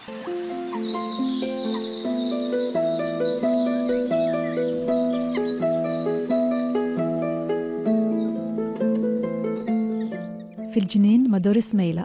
في الجنين مدور سميلة.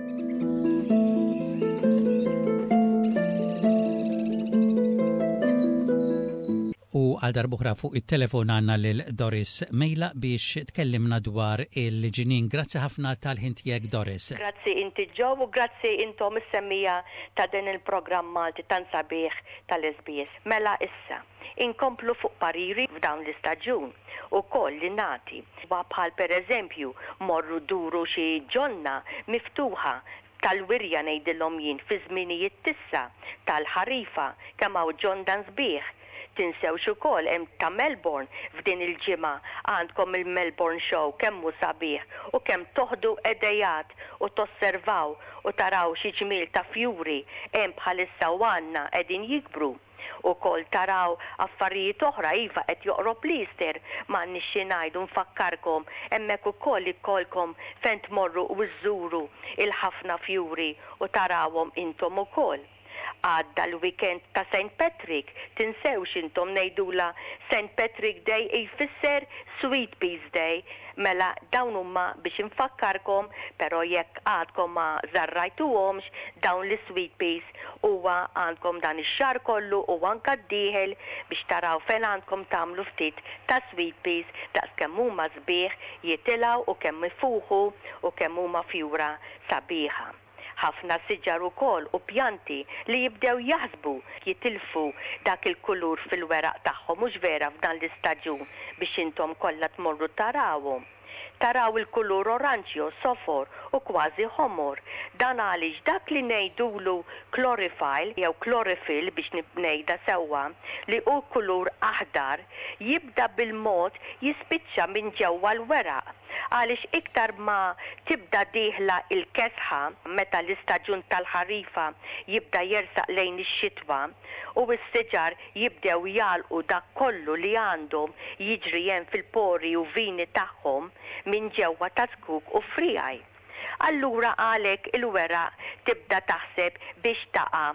U għal darbuħra fuq il-telefon għanna l-Doris Mejla biex tkellimna dwar il-ġinin. Grazzi ħafna tal-ħintijek, Doris. Grazzi inti ġo u grazzi intom is-semmija ta' din il-programm Malti tan sabiħ tal-SBS. Mela issa, inkomplu fuq pariri f'dawn l-istaġun u koll li nati. Bħal per eżempju, morru duru xi ġonna miftuħa tal-wirja ngħidilhom jien fi żminijiet tissa tal-ħarifa kemm hawn ġondan sbieħ. Tinsewx ukoll hemm ta' Melbourne f'din il-ġimgħa għandkom il-Melbourne Show kemm hu sabiħ u kemm toħdu edejat u tosservaw u taraw xi ġmiel ta' fjuri hemm bħalissa u għandna qegħdin jikbru. Ukoll taraw affarijiet oħra iva qed joqrob l-Easter m'għandniex xi ngħidu nfakkarkom hemmhekk ukoll ikollkom fejn tmorru u żżuru il-ħafna fjuri u tarawhom intom ukoll. Għadda l-weekend ta' St. Patrick, tinsewx intom ngħidula St. Patrick Day jfisser Sweet Peas Day, mela dawn huma biex infakkarkom, però jekk għadkom ma żarrajtuhomx dawn li Sweet Peas huwa għandkom dan ix-xahar kollu u anke d-dieħel biex taraw fejn għandkom tagħmlu ftit ta' Sweet Peas daqskemm huma sbieħ jitilgħu u kemm ifuħu u kemm huma fjura sabiħa. Ħafna siġar ukoll u pjanti li jibdew jaħsbu jitilfu dak il-kulur fil-weraq tagħhom mhux vera f'dan l-istaġun biex intom kollha tmorru tarawhom. Taraw il-kulur oranġjo, sofor u kważi ħomor. Dan għaliex dak li ngħidulu chlorophyll jew chlorophyll biex ngħidha sewwa li hu kulur aħdar jibda bil-mod jispiċċa minn ġewwa l-weraq. Għaliex iktar ma tibda diħla il-kesħa meta l-istaġun tal-ħarifa jibda jersaq lejn ix-xitwa u s-siġar jibdew jalqu dak kollu li għandhom jiġri hemm fil-pori u vini tagħhom minn ġewwa ta' skuk u frijaj. Allura għalek il-weraq tibda taħseb biex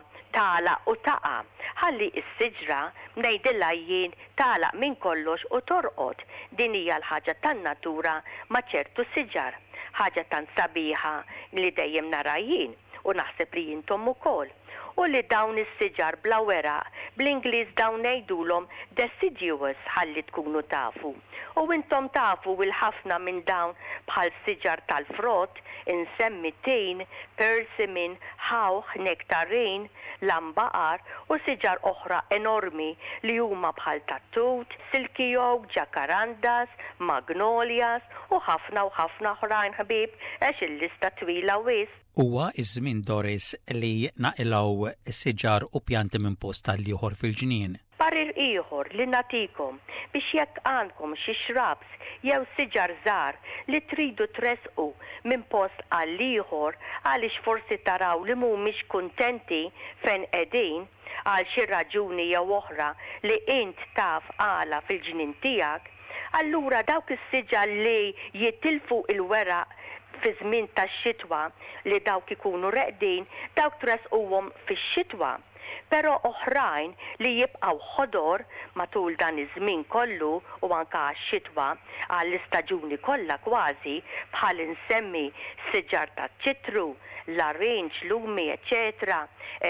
tala u taqa. Ħalli s-siġra ngħidilha jien tala minn kollox u torqod. Din hija l-ħaġa tan-natura ma' ċertu siġar. Ħaġa tan sabiħa li dejjem nara jien u naħseb li jintom ukoll. U li dawn is-siġar bla weraq bl-Ingliż dawn ngħidulhom deciduous ħalli tkunu tafu. U intom tafu il-ħafna minn dawn bħal siġar tal-frott, insemmi tin, persimin, ħawħ, nektarin, lambaqar u siġar oħra enormi li huma bħal tattut, silky oak, jacarandas, magnolias u ħafna oħrajn ħbib għax il-lista twila wis. Huwa iż-żmien Doris li naqilgħu siġar u pjanti minn post tal-ieħor fil-ġnien. Parir ieħor li natikom biex jekk għandkom xi shrubs jew siġar żgħar li tridu tresqu minn post għal ieħor għaliex forsi taraw li mhumiex kuntenti fejn qegħdin għal xi raġuni jew oħra li int taf għala fil-ġnien tiegħek, allura dawk is-siġar li jitilfu il-weraq fi żmien tax-xitwa li dawk ikunu reqdin dawk tresquhom fix-xitwa. Però oħrajn li jibqgħu ħodor matul dan iż-żmien kollu u anke għax-xitwa għall-istaġuni kollha kważi bħal insemmi siġar taċ-ċitru, l-arrange, lumi, eccetera,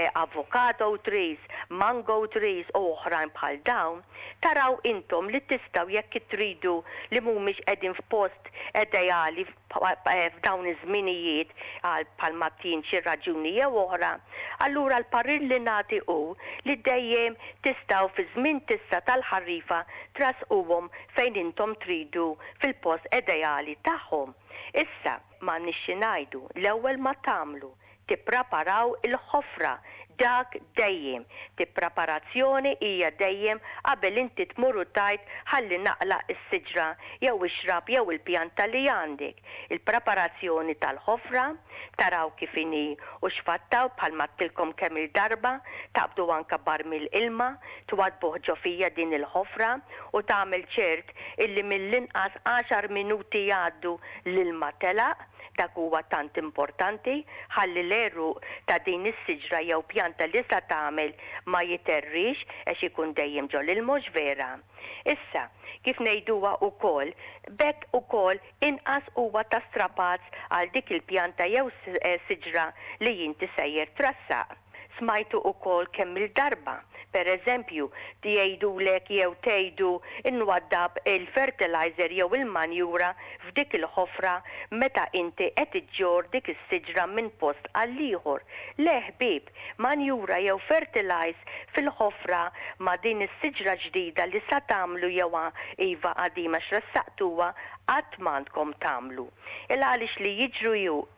avocado trees, mango trees u oħrajn bħal dawn, taraw intom li tistgħu jekk tridu li mhumiex qegħdin f'post ideali f'dawn iż-żminijiet għal bħal-mattin xi raġuni jew oħra, allura l-parir li nagħti hu li dejjem tistgħu fi żmien tissa tal-ħarifa trasquhom fejn intom tridu fil-post ideali tagħhom. Issa m'għandniex xi ngħidu l-ewwel ma tagħmlu tippreparaw il-ħofra dak dejjem. Preparazzjoni hija dejjem qabel inti tmurru tajt ħalli naqlaq is-siġra jew ix-xrab jew il-pjanta li għandek. Il-preparazzjoni tal-ħofra taraw kif inhi u xfattaw bħalma tilkom kemm il-darba, taqbdu anke barmil ilma, twadbuh ġofija din il-ħofra u tagħmel ċert illi mill-inqas 10 minuti jgħaddu l-ilma telaq, dak huwa tant importanti ħalli l-eru ta' din is-siġra jew pjanta li sa tagħmel ma jiterrix għax ikun dejjem ġol il-mhux vera. Issa, kif ngħiduha wkoll, bekk ukoll inqas huwa ta' strapazz għal dik il-pjanta jew siġra li jinti sejjer trassaq. Smajtu ukoll kemm il-darba. Per eżempju, jgħidulek jew tgħidu inwaddab il-fertilizer jew il-manjura f'dik il-ħofra meta inti qed iġġor dik is-siġra minn post għal ieħor. Le ħbieb, manjura jew fertilize fil-ħofra ma' din is-siġra ġdida li sa tagħmlu jew iva qadima x'rassaqtuha qatt m'għandkom tagħmlu. Għaliex li jiġru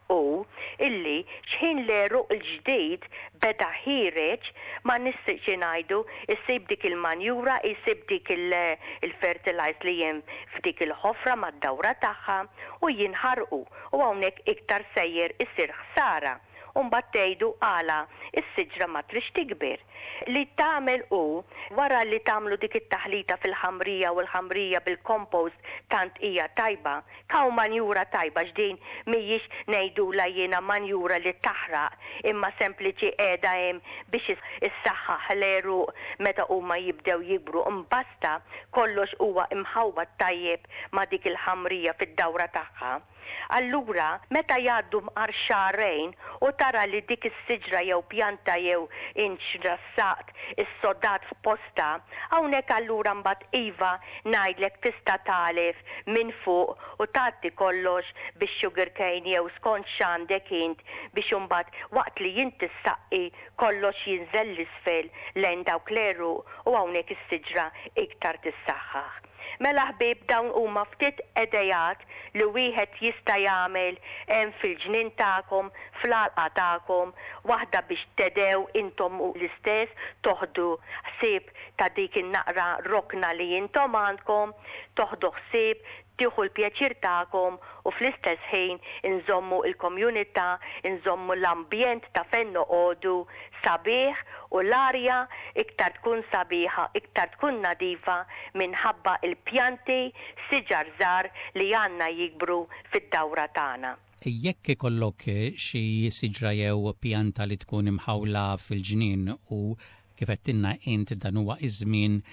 u illi xħin l-eru l-ġdid beda ħireġ ma nistiċi ngħidu issib dik il-manjura, issib dik il-fertilize li jem f'dik il-ħofra mad-dawra tagħha u jinħarqu u hawnhekk iktar sejjer isir ħsara. Mbagħad tgħidu għala is-siġra ma trix tikber. Li tagħmel wara li tagħmlu dik it-taħlita fil-ħamrija u l-ħamrija bil-compost tant hija tajba, kaw manjura tajba x'din mhijiex ngħidula jiena manjura li taħraq imma sempliċi qiegħda hemm biex issaħħaħ l-eru meta huma jibdew jikbru imbasta kollox huwa imħawwad tajjeb ma' dik il-ħamrija fid-dawra tagħha. Allura, meta jgħaddu mqar xarejn u tara li dik is-siġra jew pjanta jew inċrassaqt is-sodat f'posta, hawnhekk allura mbagħad iva ngħidlek tista' talef minn fuq u tagħti kollox bix-sugarcane jew skont x'għandek int biex imbagħad waqt li jinti ssaqqi kollox jinżel l-isfel lejn dawk l-eru u hawnhekk is-siġra iktar tissaħħaħ. Mela ħbieb dawn huma ftit edejat li wieħed jista' jagħmel hemm fil-ġnien tagħkom, fl-għalqa tagħkom, waħda biex tedew intom l-istess toħdu ħsieb ta' dik in-naqra rokna li intom għandkom, toħdu ħsieb tieħu l-pjaċir tagħkom u fl-istess ħin inżommu il-komunità, inżommu l-ambjent ta' fejn noqogħdu sabiħ u l-arja iktar tkun sabiħa, iktar tkun nadifa minħabba il-pjanti siġar żgħar li għandna jikbru fid-dawra tagħna. Jekk ikollok xi siġra jew pjanta li tkun imħawla fil-ġnien u kif qedtilna int dan huwa iż-żmien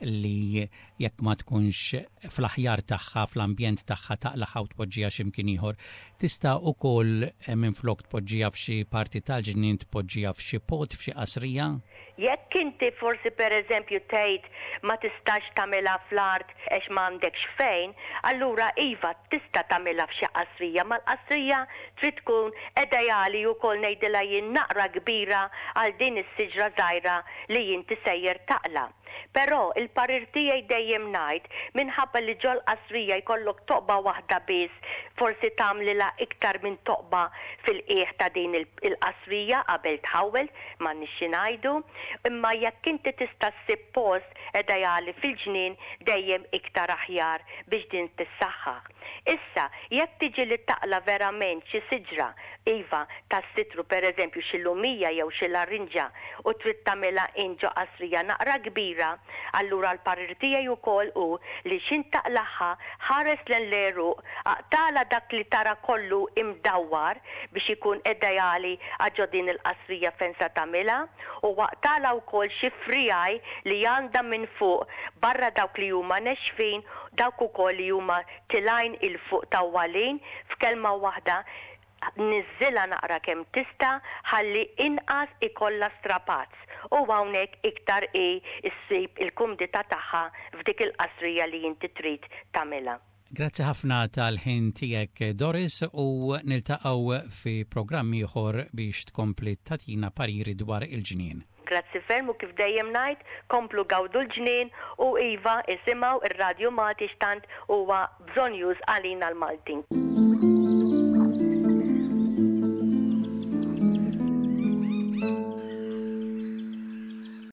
li jekk ma tkunx fl-aħjar tagħha fl-ambjent tagħha taqlaħa u tpoġġiha x'imkien ieħor, tista' wkoll minflok tpoġġiha f'xi parti tal-ġnien tpoġġiha f'xi pot f'xi qasrija? Jekk inti forsi pereżempju tgħid ma tistax tagħmilha fl-art għax m'għandekx fejn, allura iva tista' tagħmilha f'xi qasrija, ma l-qasrija trid tkun edajali wkoll ngħidilha jien naqra kbira għal din is-siġra żgħira li inti sejjer taqla. Però il-parir tiegħi dejjem ngħid minħabba li ġol qasrija jkollok toqba waħda biss, forsi tagħmlilha iktar minn toqba fil-qiegħ ta' din il-qasrija qabel tħawel ma nixxi ngħidu, imma jekk inti tista' ssib post edajali fil-ġnien dejjem iktar aħjar biex din tissaħħaħ. Issa, jekk tiġi li taqla verament xi siġra iva tas-sitru pereżempju xi lumija jew xi larinġa u trid tagħmilha inġo qasrija naqra kbira, allura l-parir tiegħi wkoll hu li x'intaqlaħħa ħares l-eruq aqtala dak li tara kollu imdawwar biex ikun edajali aġo din il-qasrija fejn sa tagħmilha u waqtala wkoll xi frijaj li għandha minn fuq barra dawk li huma nexfin dawk ukoll li huma tilajn il-fuq tawwalin f'kelma waħda niżilha naqra kemm tista' ħalli inqas ikollha strapazz u hawnhekk iktar issib il-kumdità tagħha f'dik il-qasrija li inti trid tagħmilha. Grazzi ħafna tal-ħin tiegħek Doris u niltaqgħu fi programm ieħor biex tkompli tatina pariri dwar il-ġnien. Grazzi ferm u kif dejjem ngħid, komplu gawdu l-ġnien u iva isimgħu ir-Radio Malti x'tant huwa bżonn już għalina l-Maltin.